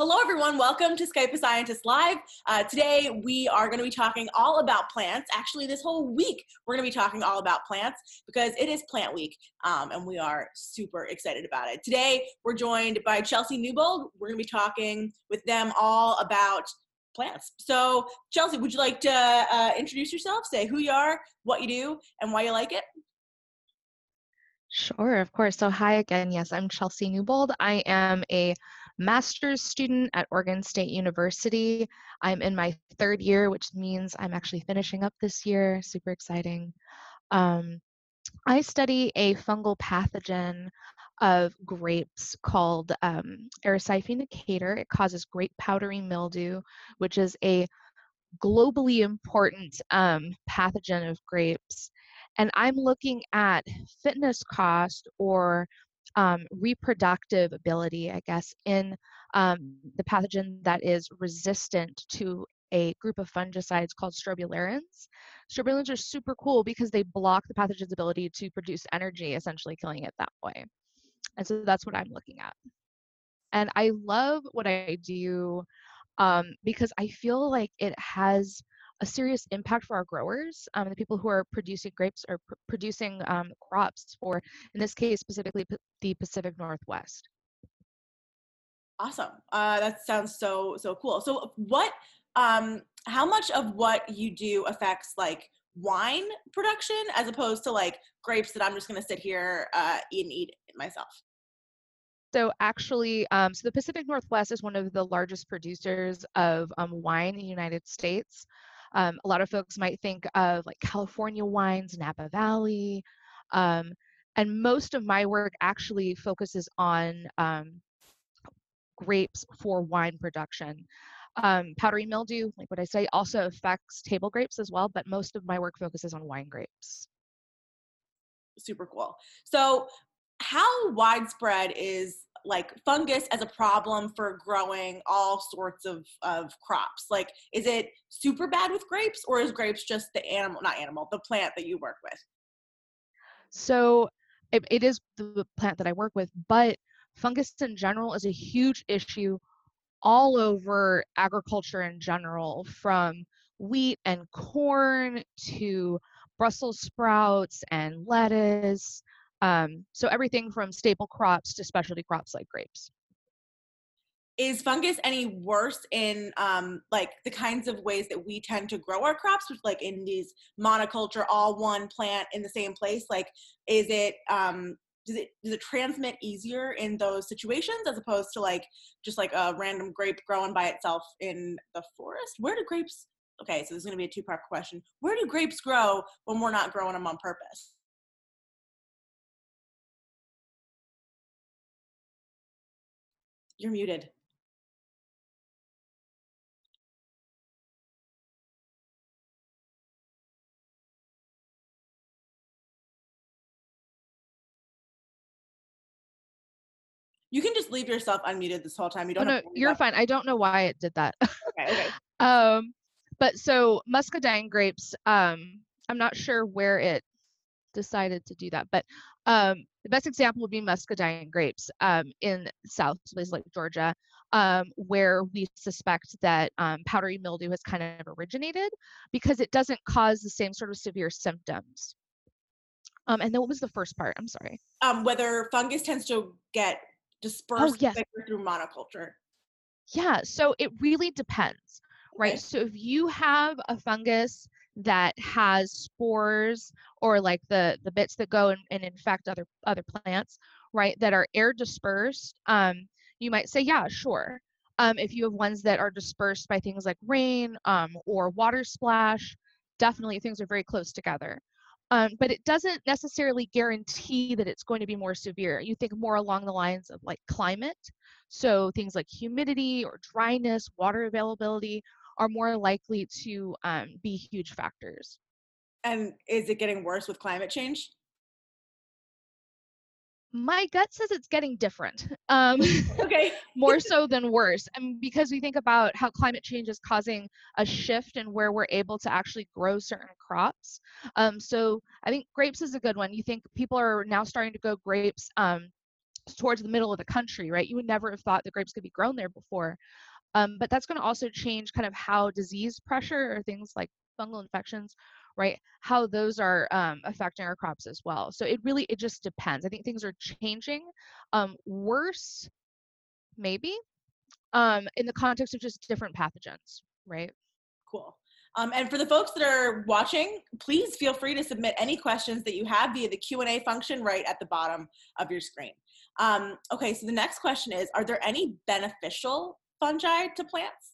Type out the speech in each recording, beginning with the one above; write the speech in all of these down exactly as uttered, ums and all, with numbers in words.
Hello, everyone. Welcome to Skype a Scientist Live. Uh, today, we are going to be talking all about plants. Actually, this whole week, we're going to be talking all about plants because it is Plant Week, um, and we are super excited about it. Today, we're joined by Chelsea Newbold. We're going to be talking with them all about plants. So, Chelsea, would you like to uh, introduce yourself, say who you are, what you do, and why you like it? Sure, of course. So hi again. Yes, I'm Chelsea Newbold. I am a master's student at Oregon State University. I'm in my third year, which means I'm actually finishing up this year. Super exciting. Um, I study a fungal pathogen of grapes called um, Erysiphena cater. It causes grape powdery mildew, which is a globally important um, pathogen of grapes. And I'm looking at fitness cost or um, reproductive ability, I guess, in um, the pathogen that is resistant to a group of fungicides called strobilurins. Strobilurins are super cool because they block the pathogen's ability to produce energy, essentially killing it that way. And so that's what I'm looking at. And I love what I do um, because I feel like it has a serious impact for our growers, um, the people who are producing grapes or pr- producing um, crops for, in this case, specifically P- the Pacific Northwest. Awesome. Uh, that sounds so, so cool. So what, um, how much of what you do affects like wine production as opposed to like grapes that I'm just going to sit here uh, eat and eat it myself? So actually, um, so the Pacific Northwest is one of the largest producers of um, wine in the United States. Um, a lot of folks might think of like California wines, Napa Valley, um, and most of my work actually focuses on um, grapes for wine production. Um, powdery mildew, like what I say, also affects table grapes as well, but most of my work focuses on wine grapes. Super cool. So how widespread is like fungus as a problem for growing all sorts of, of crops? Like, is it super bad with grapes, or is grapes just the animal, not animal, the plant that you work with? So it, it is the plant that I work with, but fungus in general is a huge issue all over agriculture in general, from wheat and corn to Brussels sprouts and lettuce. Um, so everything from staple crops to specialty crops like grapes. Is fungus any worse in um, like the kinds of ways that we tend to grow our crops, which like in these monoculture, all one plant in the same place? Like, is it um, does it does it transmit easier in those situations as opposed to like just like a random grape growing by itself in the forest? Where do grapes? Okay, so this is going to be a two-part question. Where do grapes grow when we're not growing them on purpose? You're muted. You can just leave yourself unmuted this whole time. You Oh don't have no, to worry you're about fine. I don't know why it did that. it. Okay, okay. um, but so muscadine grapes, um, I'm not sure where it decided to do that. But um, the best example would be muscadine grapes um, in South, places like Georgia, um, where we suspect that um, powdery mildew has kind of originated because it doesn't cause the same sort of severe symptoms. Um, and then what was the first part? I'm sorry. Um, whether fungus tends to get Oh, dispersed yes. quicker through monoculture. Yeah, so it really depends, right? Okay. So if you have a fungus that has spores or like the the bits that go and, and infect other other plants, right, that are air dispersed, um, you might say, yeah, sure. Um, if you have ones that are dispersed by things like rain um, or water splash, definitely things are very close together. Um, but it doesn't necessarily guarantee that it's going to be more severe. You think more along the lines of like climate. So things like humidity or dryness, water availability are more likely to um, be huge factors. And is it getting worse with climate change? My gut says it's getting different, um, Okay. more so than worse. And because we think about how climate change is causing a shift in where we're able to actually grow certain crops. Um, so I think grapes is a good one. You think people are now starting to grow grapes um, towards the middle of the country, right? You would never have thought the grapes could be grown there before. Um, but that's going to also change kind of how disease pressure or things like fungal infections, right? How those are um, affecting our crops as well. So it really, it just depends. I think things are changing. Um, worse, maybe, um, in the context of just different pathogens, right? Cool. Um, and for the folks that are watching, please feel free to submit any questions that you have via the Q and A function right at the bottom of your screen. Um, okay, so the next question is, are there any beneficial fungi to plants?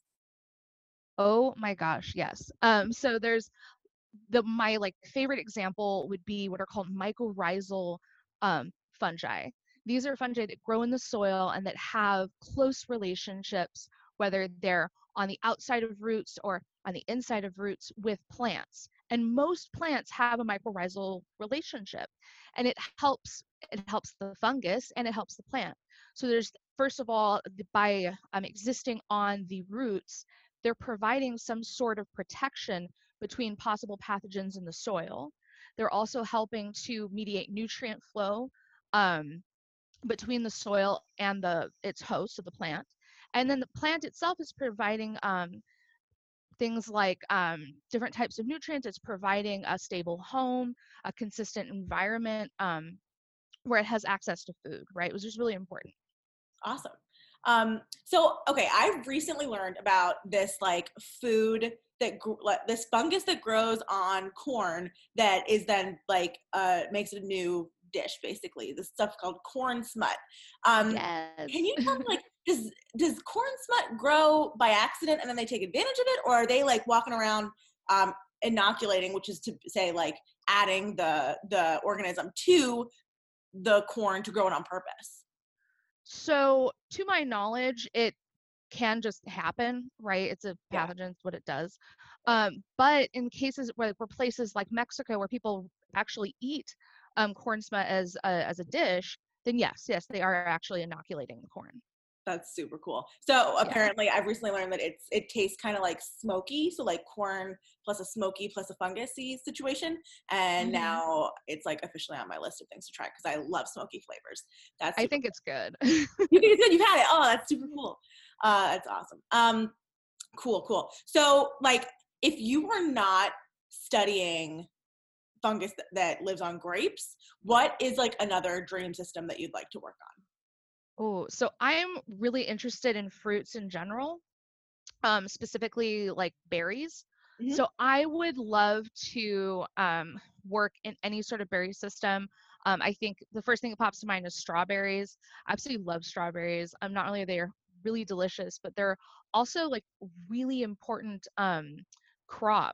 Oh my gosh, yes. Um, so there's the my like favorite example would be what are called mycorrhizal um, fungi. These are fungi that grow in the soil and that have close relationships, whether they're on the outside of roots or on the inside of roots with plants. And most plants have a mycorrhizal relationship, and it helps it helps the fungus and it helps the plant. So there's first of all, by um, existing on the roots, they're providing some sort of protection between possible pathogens in the soil. They're also helping to mediate nutrient flow um, between the soil and the its host, so the plant. And then the plant itself is providing um, things like um, different types of nutrients. It's providing a stable home, a consistent environment um, where it has access to food, right? Which is really important. Awesome. Um, so, okay, I've recently learned about this like food that gr- like, this fungus that grows on corn that is then like uh, makes it a new dish, basically. This stuff called corn smut. Um, Yes. can you tell me, like, does does corn smut grow by accident and then they take advantage of it, or are they like walking around um, inoculating, which is to say like adding the the organism to the corn to grow it on purpose? So, to my knowledge, it can just happen, right? It's a Yeah. pathogen, it's what it does. Right. Um, but in cases where, where places like Mexico, where people actually eat um, corn smut as a, as a dish, then yes, yes, they are actually inoculating the corn. That's super cool. So Yeah. apparently, I've recently learned that it's it tastes kind of like smoky, so like corn plus a smoky plus a fungusy situation. And Hmm. now it's like officially on my list of things to try because I love smoky flavors. That's I super think cool. it's good. You think it's good? You've had it. Oh, that's super cool. Uh, that's awesome. Um, cool, cool. So like, if you were not studying fungus that, that lives on grapes, what is like another dream system that you'd like to work on? Oh, so I'm really interested in fruits in general, um, specifically like berries. Hmm. So I would love to um, work in any sort of berry system. Um, I think the first thing that pops to mind is strawberries. I absolutely love strawberries. Um, not only are they really delicious, but they're also like really important um, crop.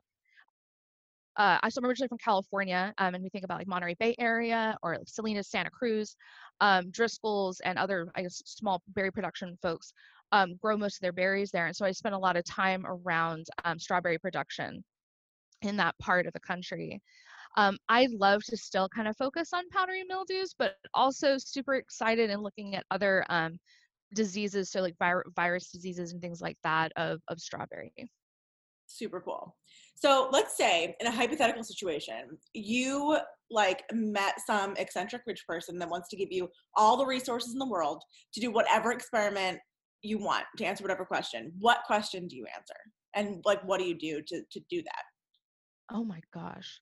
Uh, I- so I'm originally from California, um, and we think about like Monterey Bay area or like Salinas, Santa Cruz, um, Driscoll's, and other I guess small berry production folks um, grow most of their berries there. And so I spent a lot of time around um, strawberry production in that part of the country. Um, I love to still kind of focus on powdery mildews, but also super excited and looking at other um, diseases, so like vir- virus diseases and things like that of of strawberry. Super cool. So let's say in a hypothetical situation, you like met some eccentric rich person that wants to give you all the resources in the world to do whatever experiment you want to answer whatever question. What question do you answer? And like what do you do to to do that? Oh my gosh.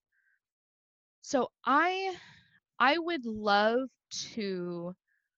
So I I would love to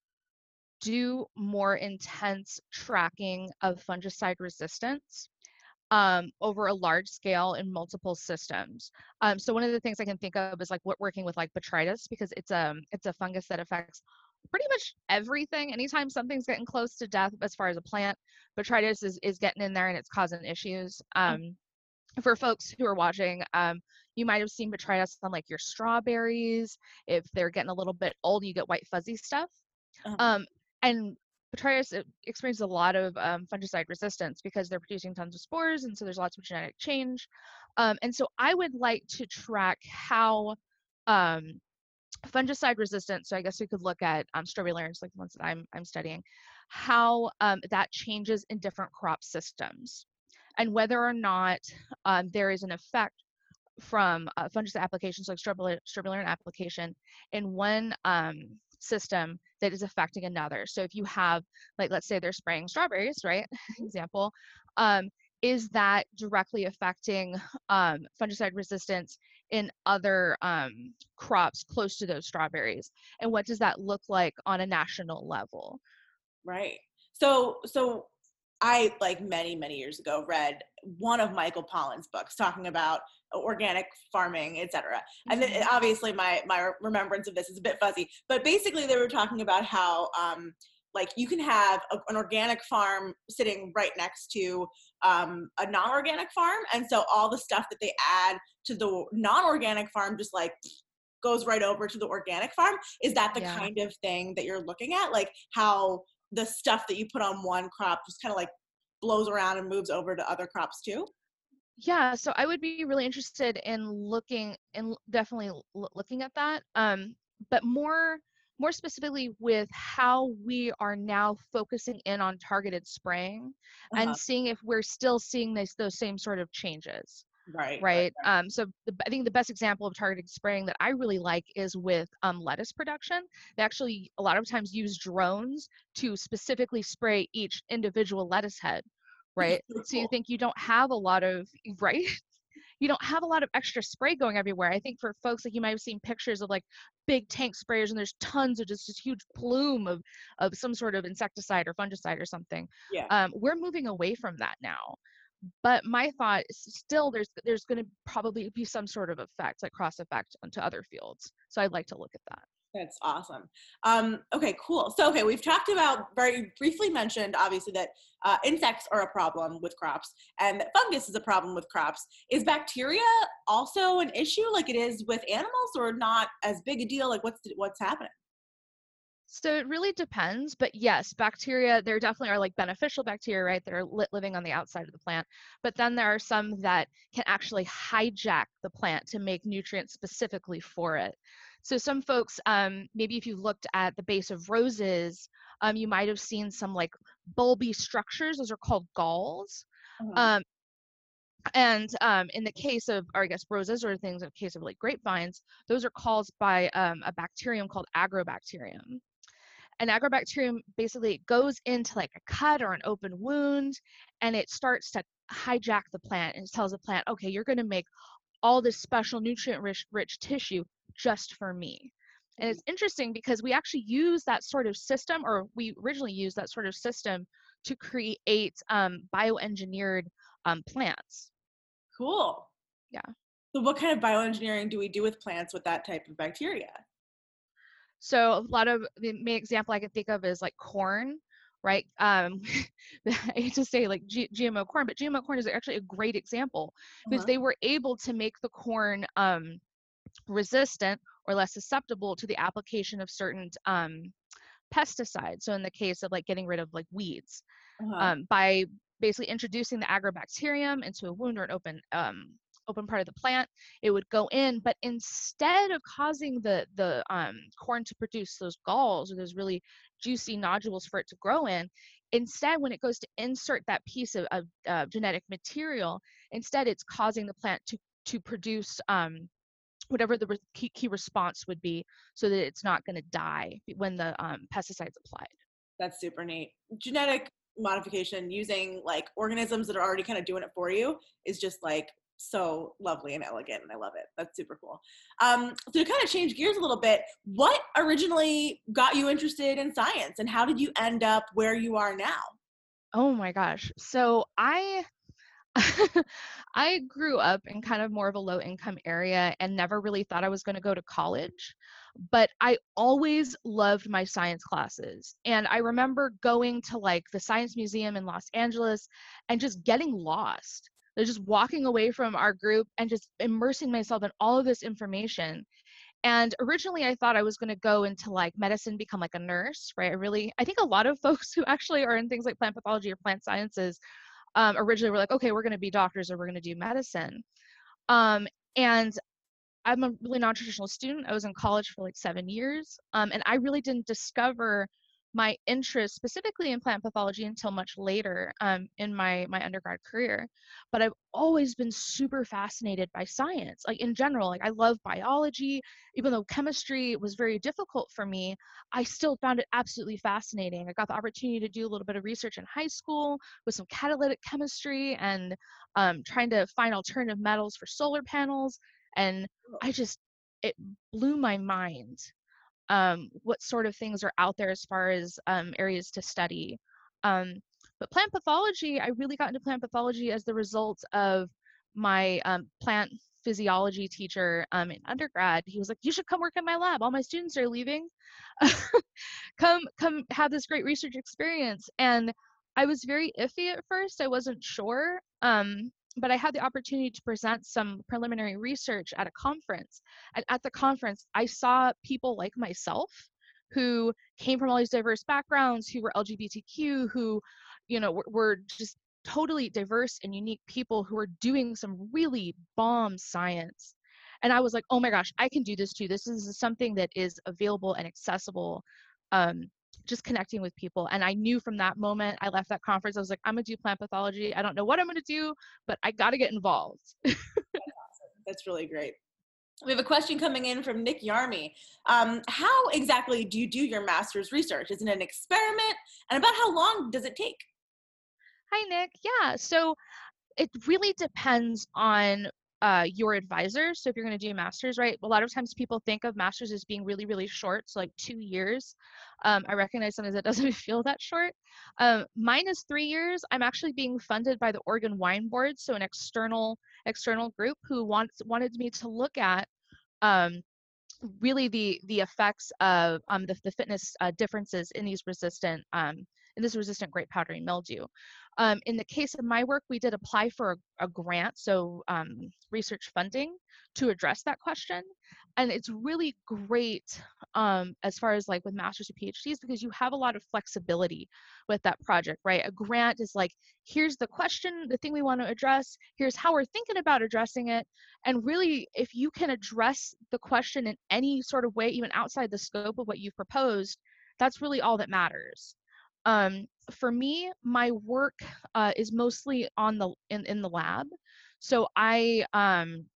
do more intense tracking of fungicide resistance um, over a large scale in multiple systems. Um, so one of the things I can think of is like what working with like botrytis because it's a it's a fungus that affects pretty much everything. Anytime something's getting close to death as far as a plant, botrytis is is getting in there and it's causing issues. Um, for folks who are watching, um, you might have seen botrytis on like your strawberries. If they're getting a little bit old, you get white fuzzy stuff. Um, Um, and Botrytis uh, experiences a lot of um, fungicide resistance because they're producing tons of spores, and so there's lots of genetic change. Um, and so I would like to track how um, fungicide resistance. So I guess we could look at um, strobilurins, like the ones that I'm I'm studying, how um, that changes in different crop systems, and whether or not um, there is an effect from uh, fungicide applications like strobilurin application in one um, system that is affecting another. So if you have, like, let's say they're spraying strawberries, right? Example, um, is that directly affecting um, fungicide resistance in other um, crops close to those strawberries? And what does that look like on a national level? Right. So, so I, like many, many years ago, read one of Michael Pollan's books talking about organic farming, et cetera. And then Mhm. obviously my, my remembrance of this is a bit fuzzy, but basically they were talking about how, um, like you can have a, an organic farm sitting right next to um, a non-organic farm. And so all the stuff that they add to the non-organic farm just like goes right over to the organic farm. Is that the Yeah. kind of thing that you're looking at? Like how the stuff that you put on one crop just kind of like blows around and moves over to other crops too? Yeah, so I would be really interested in looking and definitely l- looking at that. Um, but more more specifically with how we are now focusing in on targeted spraying and Uh-huh. seeing if we're still seeing this those same sort of changes, Right, right, right? Um, so the, I think the best example of targeted spraying that I really like is with um, lettuce production. They actually a lot of times use drones to specifically spray each individual lettuce head, right? right. So you Cool. think you don't have a lot of, right? You don't have a lot of extra spray going everywhere. I think for folks, like, you might have seen pictures of like big tank sprayers and there's tons of just this huge plume of of some sort of insecticide or fungicide or something. Yeah. Um, we're moving away from that now. But my thought is still there's there's going to probably be some sort of effect, like cross effect onto other fields. So I'd like to look at that. That's awesome. Um, okay, cool. So, okay, we've talked about, very briefly mentioned, obviously, that uh, insects are a problem with crops and that fungus is a problem with crops. Is bacteria also an issue like it is with animals, or not as big a deal? Like what's, what's happening? So it really depends, but yes, bacteria, there definitely are like beneficial bacteria, right, that are li- living on the outside of the plant. But then there are some that can actually hijack the plant to make nutrients specifically for it. So some folks, um, maybe if you looked at the base of roses, um, you might have seen some like bulby structures. Those are called galls. Uh-huh. Um, and um, in the case of, or I guess roses or things in the case of like grapevines, those are caused by um, a bacterium called agrobacterium. An agrobacterium basically goes into like a cut or an open wound and it starts to hijack the plant and it tells the plant, okay, you're going to make all this special nutrient rich, rich tissue just for me. And it's interesting because we actually use that sort of system, or we originally used that sort of system to create um, bioengineered um, plants. Cool. Yeah. So what kind of bioengineering do we do with plants with that type of bacteria? So a lot of the main example I can think of is like corn, right? Um, I hate to say like G- GMO corn, but G M O corn is actually a great example because Uh-huh. they were able to make the corn um, resistant or less susceptible to the application of certain um, pesticides. So in the case of like getting rid of like weeds, Uh-huh. um, by basically introducing the agrobacterium into a wound or an open um, open part of the plant, it would go in, but instead of causing the the um, corn to produce those galls or those really juicy nodules for it to grow in, instead when it goes to insert that piece of, of uh, genetic material, instead it's causing the plant to to produce um, whatever the re- key, key response would be so that it's not going to die when the um, pesticide's applied. That's super neat. Genetic modification using like organisms that are already kind of doing it for you is just like so lovely and elegant, and I love it. That's super cool. Um, so to kind of change gears a little bit, what originally got you interested in science and how did you end up where you are now? Oh my gosh. So I I grew up in kind of more of a low income area and never really thought I was going to go to college, but I always loved my science classes. And I remember going to like the Science Museum in Los Angeles and just getting lost. They're just walking away from our group and just immersing myself in all of this information. And originally I thought I was going to go into like medicine, become like a nurse, right? I really, I think a lot of folks who actually are in things like plant pathology or plant sciences um, originally were like, okay, we're going to be doctors or we're going to do medicine. Um, and I'm a really non-traditional student. I was in college for like seven years. Um, and I really didn't discover my interest specifically in plant pathology until much later um, in my my undergrad career. But I've always been super fascinated by science, like in general. Like I love biology, even though chemistry was very difficult for me. I still found it absolutely fascinating. I got the opportunity to do a little bit of research in high school with some catalytic chemistry and um, trying to find alternative metals for solar panels. And I just, it blew my mind um, what sort of things are out there as far as um, areas to study. Um, but plant pathology, I really got into plant pathology as the result of my um, plant physiology teacher um, in undergrad. He was like, you should come work in my lab. All my students are leaving. come, come have this great research experience. And I was very iffy at first. I wasn't sure. Um, but I had the opportunity to present some preliminary research at a conference. And at the conference, I saw people like myself who came from all these diverse backgrounds, who were L G B T Q, who, you know, were, were just totally diverse and unique people who were doing some really bomb science. And I was like, oh my gosh, I can do this too. This is something that is available and accessible. Um, just connecting with people. And I knew from that moment I left that conference, I was like, I'm gonna do plant pathology. I don't know what I'm gonna do, but I gotta get involved. That's really great. We have a question coming in from Nick Yarmy. Um, how exactly do you do your master's research? Is it an experiment? And about how long does it take? Hi, Nick. Yeah, so it really depends on uh, your advisor. So if you're going to do a master's, right, a lot of times people think of masters as being really, really short, so like two years. Um, I recognize sometimes it doesn't feel that short. Um, mine is three years. I'm actually being funded by the Oregon Wine Board, so an external external group who wants wanted me to look at um, really the the effects of um, the, the fitness uh, differences in these resistant um, in this resistant grape powdery mildew. Um, in the case of my work, we did apply for a, a grant, so um, research funding to address that question. And it's really great um, as far as like with masters or PhDs, because you have a lot of flexibility with that project, right? A grant is like, here's the question, the thing we want to address, here's how we're thinking about addressing it. And really, if you can address the question in any sort of way, even outside the scope of what you've proposed, that's really all that matters. Um, for me, my work uh, is mostly on the in, in the lab. So I um,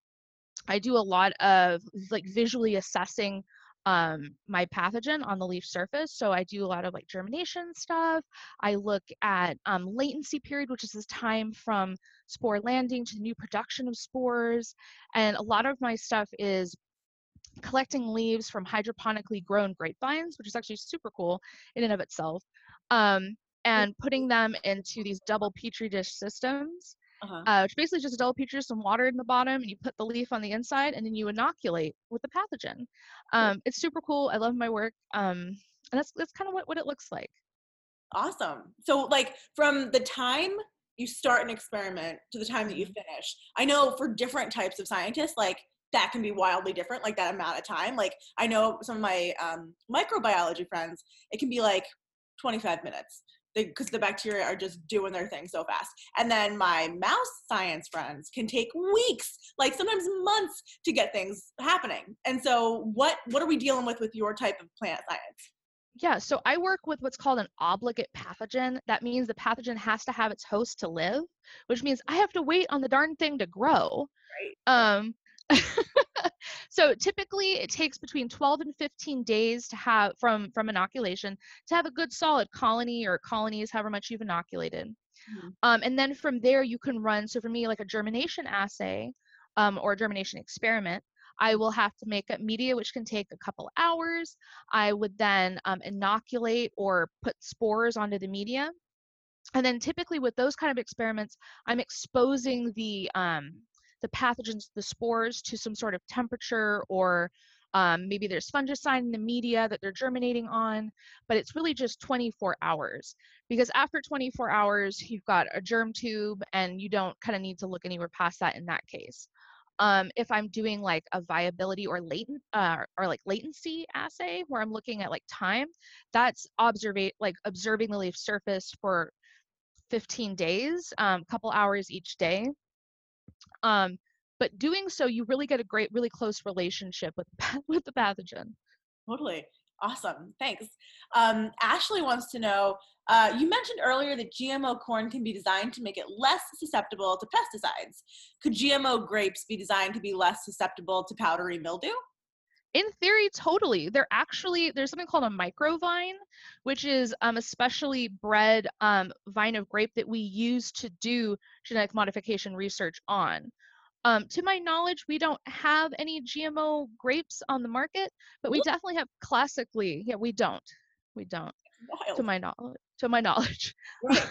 I do a lot of like visually assessing um, my pathogen on the leaf surface. So I do a lot of like germination stuff. I look at um, latency period, which is this time from spore landing to the new production of spores. And a lot of my stuff is collecting leaves from hydroponically grown grapevines, which is actually super cool in and of itself, um, and putting them into these double petri dish systems, Uh-huh. uh, which basically just a double petri dish, some water in the bottom, and you put the leaf on the inside, and then you inoculate with the pathogen. Um, it's super cool. I love my work, um, and that's that's kind of what, what it looks like. Awesome. So like from the time you start an experiment to the time that you Mhm. finish, I know for different types of scientists, like that can be wildly different, like that amount of time. Like I know some of my um, microbiology friends, it can be like twenty-five minutes because the bacteria are just doing their thing so fast. And then my mouse science friends can take weeks, like sometimes months to get things happening. And so what, what are we dealing with with your type of plant science? Yeah, so I work with what's called an obligate pathogen. That means the pathogen has to have its host to live, which means I have to wait on the darn thing to grow. Right. Um, so typically it takes between twelve and fifteen days to have from from inoculation to have a good solid colony or colonies, however much you've inoculated. Mhm. Um, and then from there you can run, so for me, like a germination assay um, or a germination experiment, I will have to make up media, which can take a couple hours. I would then um, inoculate or put spores onto the media. And then typically with those kind of experiments, I'm exposing the um, the pathogens, the spores, to some sort of temperature, or um, maybe there's fungicide in the media that they're germinating on, but it's really just twenty-four hours, because after twenty-four hours, you've got a germ tube and you don't kind of need to look anywhere past that in that case. Um, if I'm doing like a viability or latent uh, or like latency assay where I'm looking at like time, that's observe like observing the leaf surface for fifteen days, a um, couple hours each day. Um, but doing so, you really get a great, really close relationship with with the pathogen. Totally. Awesome. Thanks. Um, Ashley wants to know, uh, you mentioned earlier that G M O corn can be designed to make it less susceptible to pesticides. Could G M O grapes be designed to be less susceptible to powdery mildew? In theory, totally. They're actually, there's something called a microvine, which is um, a specially bred um, vine of grape that we use to do genetic modification research on. Um, to my knowledge, we don't have any G M O grapes on the market, but we Really definitely have classically. Yeah, we don't. We don't. To wild. my knowledge. To my knowledge. Right.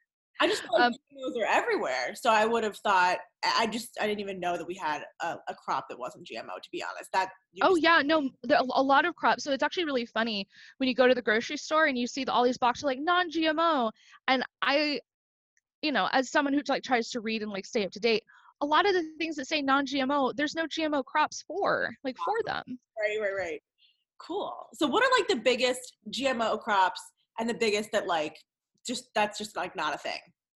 I just feel like um, G M Os are everywhere. So I would have thought, I I just, I didn't even know that we had a, a crop that wasn't G M O, to be honest. That you oh just, yeah, no, there are a lot of crops. So it's actually really funny when you go to the grocery store and you see the, all these boxes like non-G M O, and I, you know, as someone who like tries to read and like stay up to date, a lot of the things that say non-G M O, there's no G M O crops for like for them. right, right, right. Cool. So what are like the biggest G M O crops and the biggest that like, just, that's just like not a thing?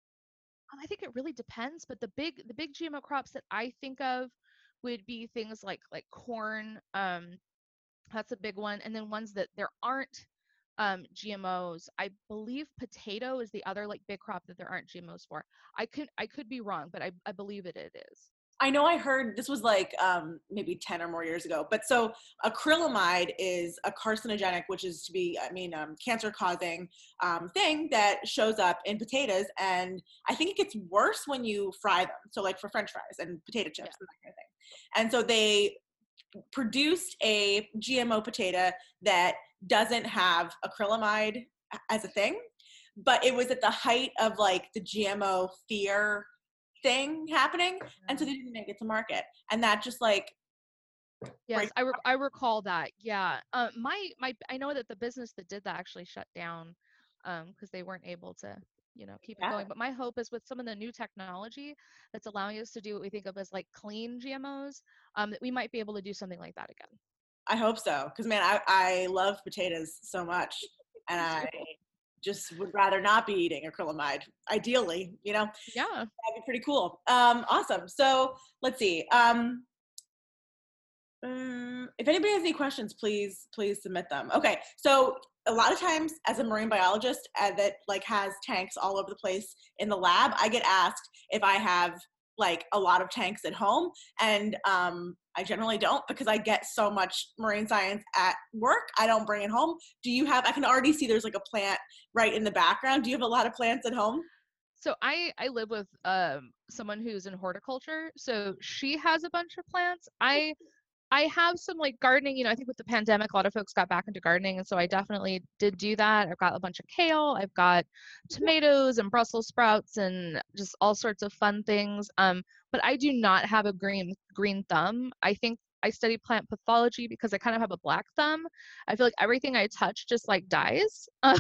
Um, I think it really depends, but the big the big G M O crops that I think of would be things like like corn. Um, that's a big one, and then ones that there aren't um, G M Os. I believe potato is the other like big crop that there aren't G M Os for. I could I could be wrong, but I I believe it it is. I know I heard this was like um, maybe ten or more years ago, but so acrylamide is a carcinogenic, which is to be, I mean, um, cancer causing um, thing that shows up in potatoes. And I think it gets worse when you fry them. So like for French fries and potato chips Yeah. and that kind of thing. And so they produced a G M O potato that doesn't have acrylamide as a thing, but it was at the height of like the G M O fear thing happening, and so they didn't make it to market, and that just like Yes, breaks. I, re- I recall that. Yeah. Uh, my my I know that the business that did that actually shut down um because they weren't able to, you know, keep it Yeah, going. But my hope is with some of the new technology that's allowing us to do what we think of as like clean G M Os, um, that we might be able to do something like that again. I hope so, because man, I, I love potatoes so much, and Me I too. just would rather not be eating acrylamide, ideally, you know. Yeah. That'd be pretty cool. Um awesome. So let's see, um Um, if anybody has any questions, please, please submit them. Okay, so a lot of times as a marine biologist uh, that like has tanks all over the place in the lab, I get asked if I have like a lot of tanks at home, and um, I generally don't because I get so much marine science at work. I don't bring it home. Do you have? I can already see there's like a plant right in the background. Do you have a lot of plants at home? So I I live with um someone who's in horticulture, so she has a bunch of plants. I I have some like gardening, you know, I think with the pandemic, a lot of folks got back into gardening. And so I definitely did do that. I've got a bunch of kale, I've got tomatoes and Brussels sprouts and just all sorts of fun things. Um, but I do not have a green green thumb. I think I study plant pathology because I kind of have a black thumb. I feel like everything I touch just like dies, uh,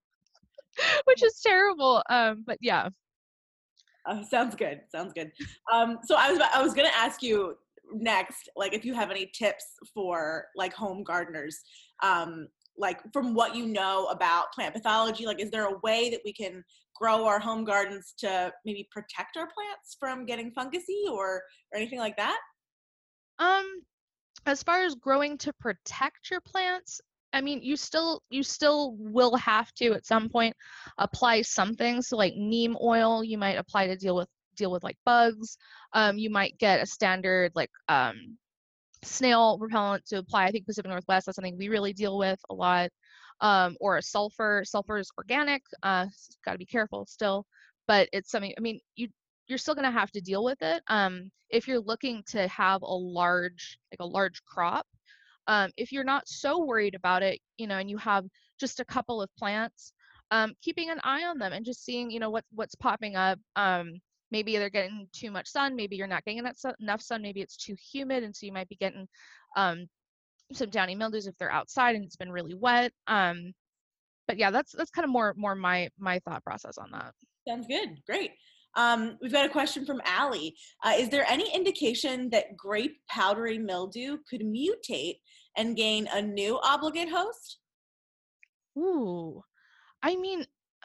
which is terrible. Um, but yeah. Uh, sounds good. Sounds good. Um, so I was I was gonna ask you next, like if you have any tips for like home gardeners, um, like from what you know about plant pathology. Like, is there a way that we can grow our home gardens to maybe protect our plants from getting fungusy or or anything like that? Um, as far as growing to protect your plants, I mean, you still you still will have to at some point apply something. So like neem oil, you might apply to deal with deal with like bugs. Um, you might get a standard like um, snail repellent to apply. I think Pacific Northwest, that's something we really deal with a lot. Um, or a sulfur. Sulfur is organic. Uh, got to be careful still, but it's something. I mean, you you're still gonna have to deal with it. Um, if you're looking to have a large like a large crop, um, if you're not so worried about it, you know, and you have just a couple of plants, um, keeping an eye on them and just seeing, you know, what what's popping up. Um, maybe they're getting too much sun. Maybe you're not getting enough sun, enough sun. Maybe it's too humid, and so you might be getting um, some downy mildews if they're outside and it's been really wet. Um, but yeah, that's that's kind of more more my my thought process on that. Sounds good. Great. Um, we've got a question from Allie. Uh, is there any indication that grape powdery mildew could mutate and gain a new obligate host? Ooh, I mean,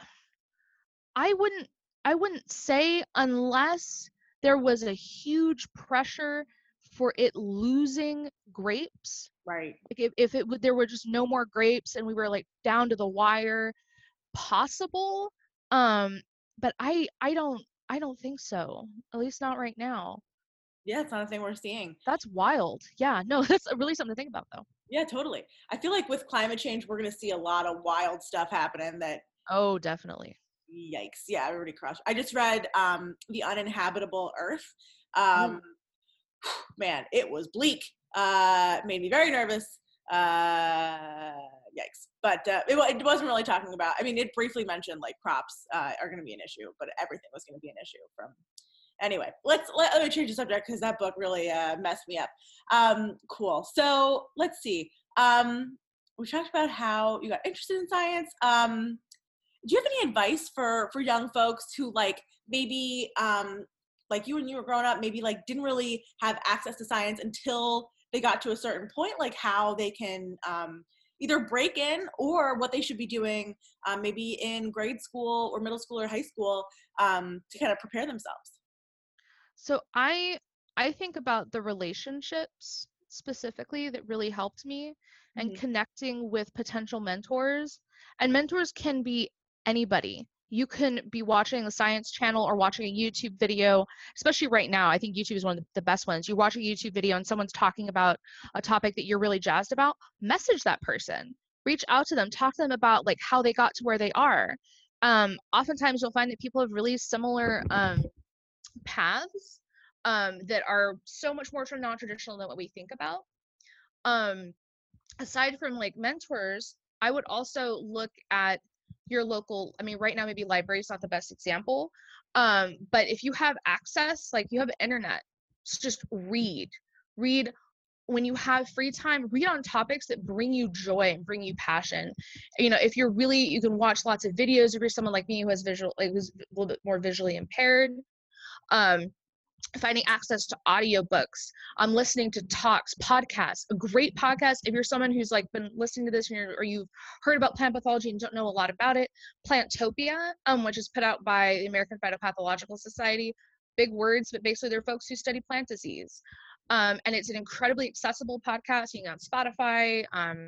I wouldn't I wouldn't say unless there was a huge pressure for it losing grapes. Right. Like if, if it would, there were just no more grapes and we were like down to the wire, possible. Um, but I, I don't, I don't think so. At least not right now. Yeah, it's not a thing we're seeing. That's wild. Yeah, no, that's really something to think about though. Yeah, totally. I feel like with climate change, we're going to see a lot of wild stuff happening that, Oh, definitely. yikes. Yeah, everybody crushed. I just read um, The Uninhabitable Earth. Oh, Um, man, it was bleak. Uh, made me very nervous. Uh, yikes. But uh, it, it wasn't really talking about, I mean, it briefly mentioned like crops uh, are going to be an issue, but everything was going to be an issue from anyway. Let's let, let me change the subject because that book really uh, messed me up. Um, cool. So let's see. Um, we talked about how you got interested in science. Um, do you have any advice for for young folks who like maybe um, like you when you were growing up, maybe like didn't really have access to science until they got to a certain point, like how they can um, either break in or what they should be doing um, maybe in grade school or middle school or high school um, to kind of prepare themselves? so I I think about the relationships specifically that really helped me and Mm-hmm. connecting with potential mentors. And mentors can be anybody. You can be watching the Science Channel or watching a YouTube video, especially right now. I think YouTube is one of the best ones. You watch a YouTube video and someone's talking about a topic that you're really jazzed about, message that person. Reach out to them, talk to them about like how they got to where they are. Um, oftentimes you'll find that people have really similar um, paths um, that are so much more non-traditional than what we think about. Um, aside from like mentors, I would also look at your local, I mean, right now maybe library is not the best example, um, but if you have access, like you have internet, just read. Read when you have free time, read on topics that bring you joy and bring you passion. You know, if you're really, you can watch lots of videos. If you're someone like me who has visual, like who's a little bit more visually impaired, um, finding access to audiobooks, um, listening to talks, podcasts, a great podcast. If you're someone who's like been listening to this and you're, or you've heard about plant pathology and don't know a lot about it, Plantopia, um, which is put out by the American Phytopathological Society. Big words, but basically they're folks who study plant disease. Um, and it's an incredibly accessible podcast. You can on Spotify. Um,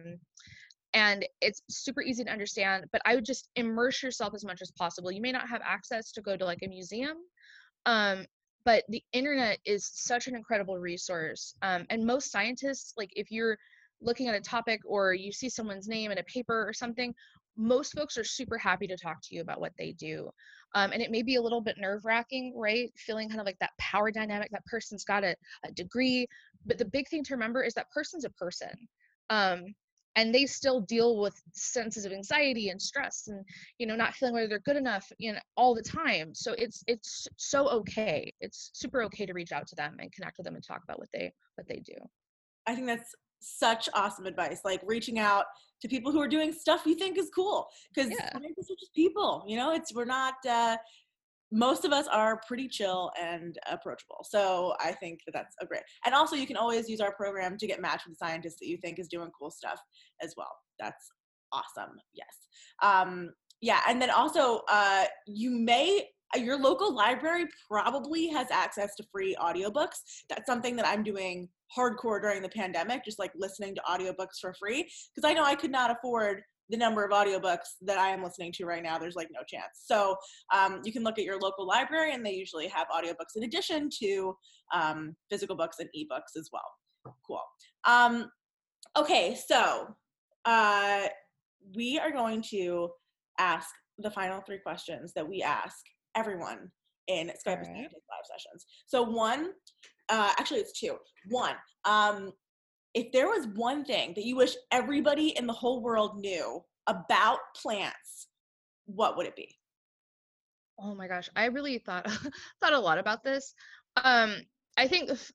and it's super easy to understand, but I would just immerse yourself as much as possible. You may not have access to go to like a museum, um, but the internet is such an incredible resource. Um, and most scientists, like if you're looking at a topic or you see someone's name in a paper or something, most folks are super happy to talk to you about what they do. Um, and it may be a little bit nerve wracking, right? Feeling kind of like that power dynamic, that person's got a, a degree. But the big thing to remember is that person's a person. Um, and they still deal with senses of anxiety and stress and you know not feeling whether they're good enough you know all the time. So it's it's so okay, it's super okay to reach out to them and connect with them and talk about what they what they do. I think that's such awesome advice. Like reaching out to people who are doing stuff you think is cool, because Yeah, scientists are just people. You know, it's we're not. Uh, most of us are pretty chill and approachable. So I think that that's a great. And also, you can always use our program to get matched with a scientist that you think is doing cool stuff as well. That's awesome. Yes. Um, yeah, and then also, uh, you may your local library probably has access to free audiobooks. That's something that I'm doing hardcore during the pandemic, just like listening to audiobooks for free, because I know I could not afford the number of audiobooks that I am listening to right now. There's like no chance. So um, you can look at your local library and they usually have audiobooks in addition to um, physical books and ebooks as well. Cool. Um, okay, so uh, we are going to ask the final three questions that we ask everyone in all Skype with right. Scientist live sessions. So one, uh, actually it's two. One, um, if there was one thing that you wish everybody in the whole world knew about plants, what would it be? Oh my gosh, I really thought thought a lot about this. um I think if,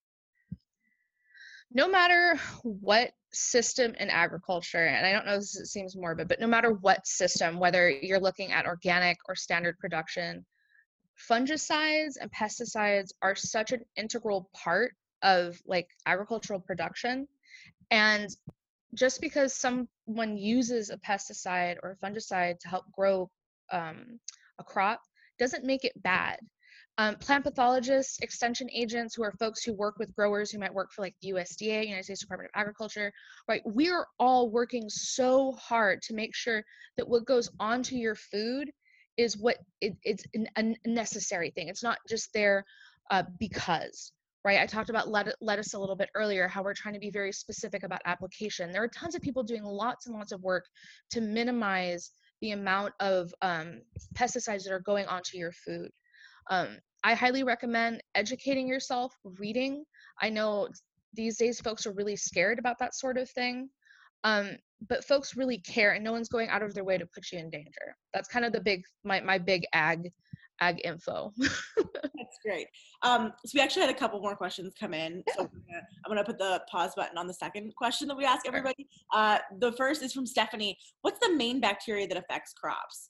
no matter what system in agriculture, and I don't know if this seems morbid, but no matter what system, whether you're looking at organic or standard production, fungicides and pesticides are such an integral part of like agricultural production. And just because someone uses a pesticide or a fungicide to help grow um, a crop doesn't make it bad. Um, plant pathologists, extension agents, who are folks who work with growers who might work for like the U S D A, United States Department of Agriculture, right? We're all working so hard to make sure that what goes onto your food is what it, it's an, a necessary thing. It's not just there uh, because, right? I talked about let, lettuce a little bit earlier, how we're trying to be very specific about application. There are tons of people doing lots and lots of work to minimize the amount of um, pesticides that are going onto your food. Um, I highly recommend educating yourself, reading. I know these days folks are really scared about that sort of thing, um, but folks really care, and no one's going out of their way to put you in danger. That's kind of the big, my, my big ag, ag info. That's great. Um, so we actually had a couple more questions come in. Yeah. So we're gonna, I'm going to put the pause button on the second question that we ask everybody. Uh, the first is from Stephanie. What's the main bacteria that affects crops?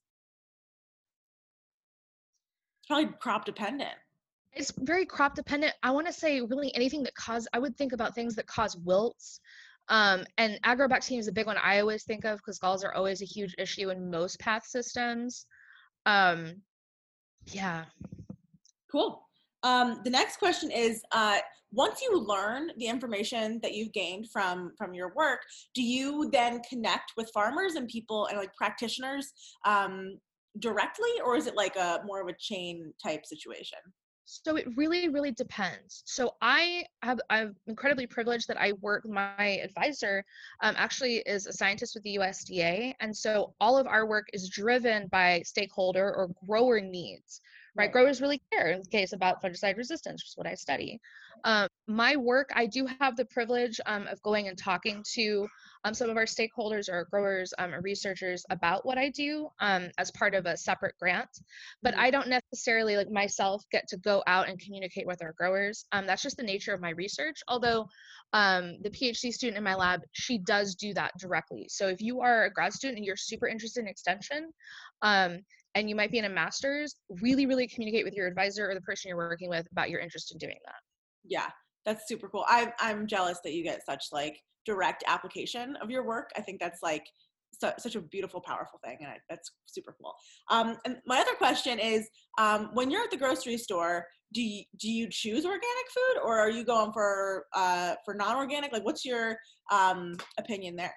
Probably crop dependent. It's very crop dependent. I want to say really anything that cause, I would think about things that cause wilts. Um, and agrobacterium is a big one I always think of because galls are always a huge issue in most path systems. Um, yeah. Cool. Um, the next question is, uh, once you learn the information that you've gained from, from your work, do you then connect with farmers and people and like practitioners um, directly, or is it like a more of a chain type situation? So it really, really depends. So I have, I'm incredibly privileged that I work, my advisor um, actually is a scientist with the U S D A. And so all of our work is driven by stakeholder or grower needs, right? Right. Growers really care in the case about fungicide resistance, which is what I study. Um, my work, I do have the privilege um, of going and talking to um, some of our stakeholders or growers um, or researchers about what I do um, as part of a separate grant. But mm-hmm. I don't necessarily, like myself, get to go out and communicate with our growers. Um, that's just the nature of my research. Although um, the PhD student in my lab, she does do that directly. So if you are a grad student and you're super interested in extension, um, and you might be in a master's, really, really communicate with your advisor or the person you're working with about your interest in doing that. Yeah, that's super cool. I, I'm jealous that you get such like direct application of your work. I think that's like so, such a beautiful, powerful thing, and I, that's super cool. Um, and my other question is, um, when you're at the grocery store, do you, do you choose organic food, or are you going for uh, for non-organic? Like, what's your um, opinion there?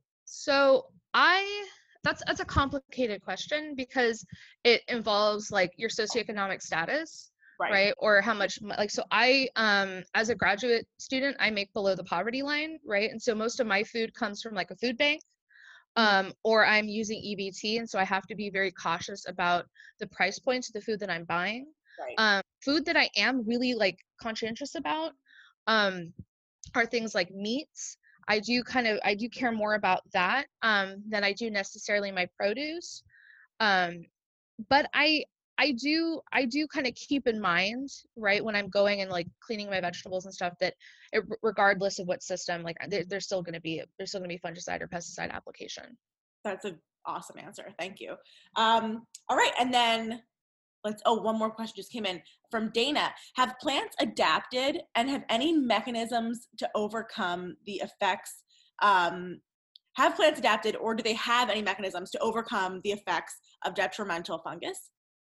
So I. That's, that's a complicated question because it involves like your socioeconomic status, right. right? Or how much, like, so I, um, as a graduate student, I make below the poverty line, right? And so most of my food comes from like a food bank, um, or I'm using E B T. And so I have to be very cautious about the price points of the food that I'm buying. Right. Um, food that I am really like conscientious about um, are things like meats. I do kind of, I do care more about that um, than I do necessarily my produce. Um, but I, I do, I do kind of keep in mind, right, when I'm going and like cleaning my vegetables and stuff, that it, regardless of what system, like there, there's still going to be, there's still going to be fungicide or pesticide application. That's an awesome answer. Thank you. Um, all right. And then let's, oh, one more question just came in from Dana. Have plants adapted and have any mechanisms to overcome the effects, um, have plants adapted, or do they have any mechanisms to overcome the effects of detrimental fungus?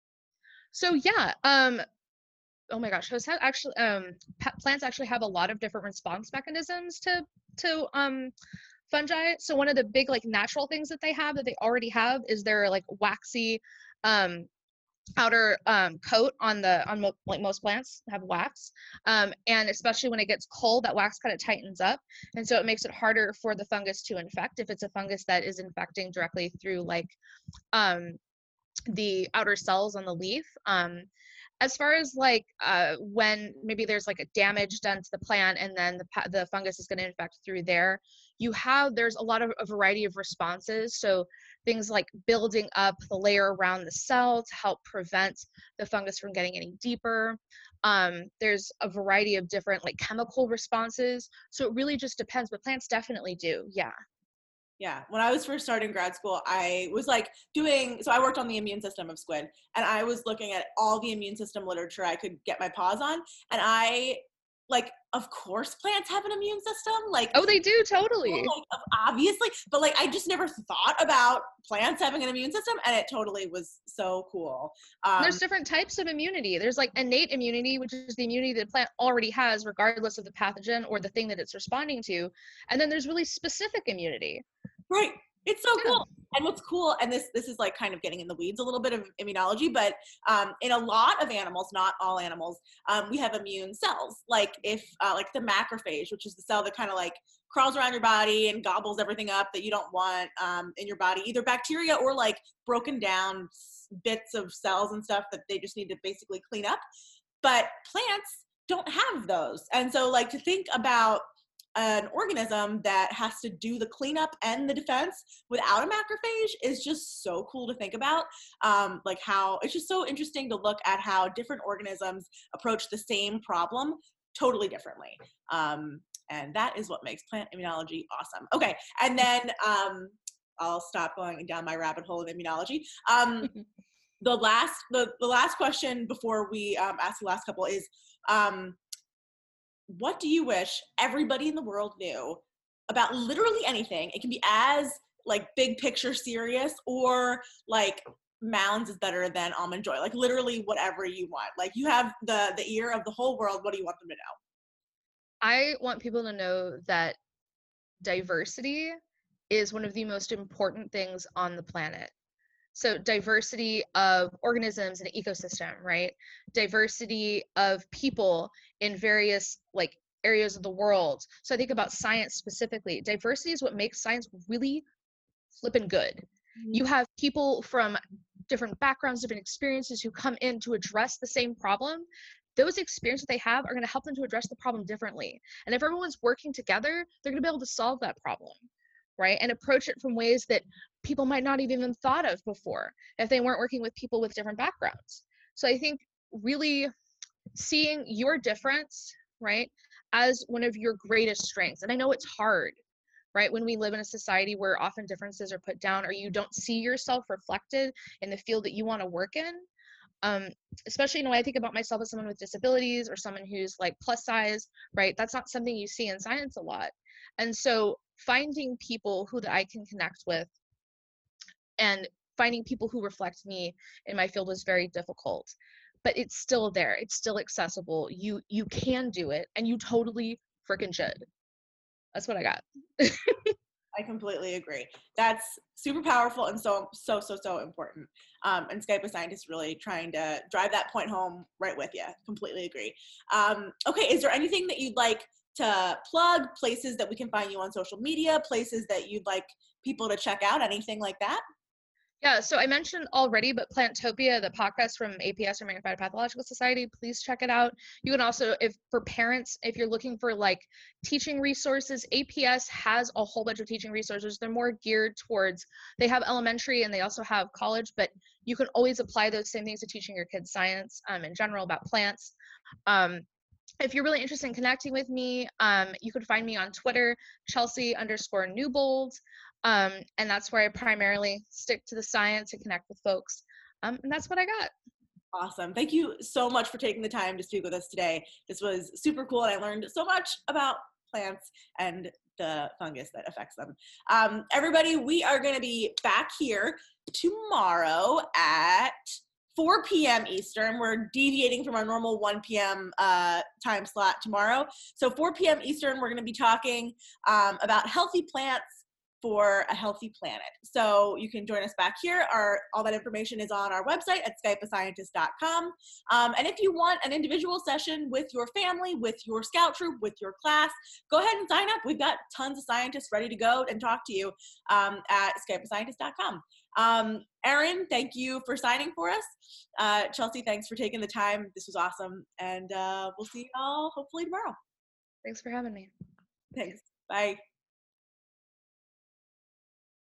So yeah, um, oh my gosh, those have actually, um, plants actually have a lot of different response mechanisms to, to um, fungi. So one of the big like natural things that they have that they already have is their like waxy, um, outer um, coat on the on mo like most plants have wax, um, and especially when it gets cold, that wax kind of tightens up, and so it makes it harder for the fungus to infect if it's a fungus that is infecting directly through like um, the outer cells on the leaf. Um, as far as like uh, when maybe there's like a damage done to the plant and then the, the fungus is going to infect through there, you have, there's a lot of a variety of responses. So things like building up the layer around the cell to help prevent the fungus from getting any deeper. Um, there's a variety of different like chemical responses. So it really just depends, but plants definitely do, yeah. Yeah, when I was first starting grad school, I was like doing, so I worked on the immune system of squid, and I was looking at all the immune system literature I could get my paws on, and I, like, of course plants have an immune system. Like, oh, they do, well, totally. like, obviously, but like I just never thought about plants having an immune system, and it totally was so cool. Um, There's different types of immunity. There's like innate immunity, which is the immunity that the plant already has, regardless of the pathogen or the thing that it's responding to. And then there's really specific immunity. Right. It's so Yeah. cool. And what's cool, and this this is like kind of getting in the weeds a little bit of immunology, but um, in a lot of animals, not all animals, um, we have immune cells. Like if uh, like the macrophage, which is the cell that kind of like crawls around your body and gobbles everything up that you don't want um, in your body, either bacteria or like broken down bits of cells and stuff that they just need to basically clean up. But plants don't have those. And so like to think about an organism that has to do the cleanup and the defense without a macrophage is just so cool to think about. Um, like how it's just so interesting to look at how different organisms approach the same problem totally differently. Um, and that is what makes plant immunology awesome. Okay, and then um, I'll stop going down my rabbit hole of immunology. Um, the last, the, the last question before we um, ask the last couple is, um, what do you wish everybody in the world knew about literally anything? It can be as like big picture serious, or like Mounds is better than Almond Joy. Like literally whatever you want. Like you have the the ear of the whole world. What do you want them to know? I want people to know that diversity is one of the most important things on the planet. So diversity of organisms in an ecosystem, right? Diversity of people in various like areas of the world. So I think about science specifically. Diversity is what makes science really flippin' good. Mm-hmm. You have people from different backgrounds, different experiences who come in to address the same problem. Those experiences they have are going to help them to address the problem differently. And if everyone's working together, they're going to be able to solve that problem, right? And approach it from ways that people might not have even thought of before if they weren't working with people with different backgrounds. So I think really seeing your difference, right, as one of your greatest strengths. And I know it's hard, right, when we live in a society where often differences are put down or you don't see yourself reflected in the field that you want to work in. Um, especially, you know, when I think about myself as someone with disabilities or someone who's like plus size, right, that's not something you see in science a lot. And so finding people who that I can connect with and finding people who reflect me in my field was very difficult, but it's still there. It's still accessible. You you can do it, and you totally freaking should. That's what I got. I completely agree. That's super powerful and so, so, so, so important. Um, and Skype a Scientist really trying to drive that point home right with you. Completely agree. Um, okay, is there anything that you'd like to plug, places that we can find you on social media, places that you'd like people to check out, anything like that? Yeah, so I mentioned already, but Plantopia, the podcast from A P S, or American Phytopathological Society, please check it out. You can also, if for parents, if you're looking for like teaching resources, A P S has a whole bunch of teaching resources. They're more geared towards, they have elementary and they also have college, but you can always apply those same things to teaching your kids science um, in general about plants. Um, If you're really interested in connecting with me, um, you can find me on Twitter, Chelsea underscore Newbold. Um, and that's where I primarily stick to the science and connect with folks. Um, and that's what I got. Awesome. Thank you so much for taking the time to speak with us today. This was super cool, and I learned so much about plants and the fungus that affects them. Um, everybody, we are going to be back here tomorrow at four p.m. Eastern. We're deviating from our normal one p.m. Uh, time slot tomorrow. So four p.m. Eastern, we're going to be talking um, about healthy plants for a healthy planet. So you can join us back here. Our, all that information is on our website at skype a scientist dot com. Um, and if you want an individual session with your family, with your scout troop, with your class, go ahead and sign up. We've got tons of scientists ready to go and talk to you um, at skype a scientist dot com. Um, Erin, thank you for signing for us. Uh, Chelsea, thanks for taking the time. This was awesome. And uh, we'll see you all hopefully tomorrow. Thanks for having me. Thanks. Bye.